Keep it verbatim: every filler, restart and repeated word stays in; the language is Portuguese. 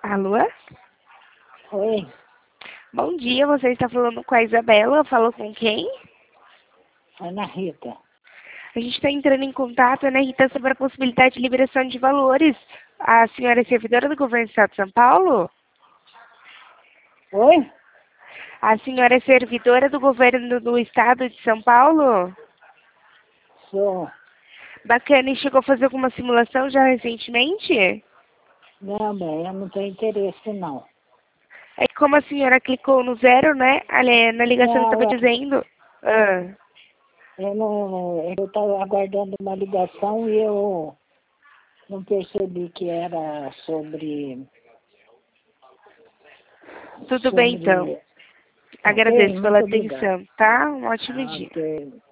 Alô? Oi, Bom dia, você está falando com a Isabela, falou com quem? Ana Rita. A gente está entrando em contato, né, Rita, sobre a possibilidade de liberação de valores. A senhora é servidora do governo do estado de São Paulo? Oi? A senhora é servidora do governo do estado de São Paulo? Sou. Bacana, e chegou a fazer alguma simulação já recentemente? Não, bem, eu não tenho interesse, não. É que como a senhora clicou no zero, né, ali, na ligação Não, estava eu dizendo... Ah, eu não, eu estava aguardando uma ligação e eu não percebi que era sobre, tudo bem, então. sobre, ok? Agradeço pela Muito obrigado. atenção, tá? Um ótimo Ah, dia. ok.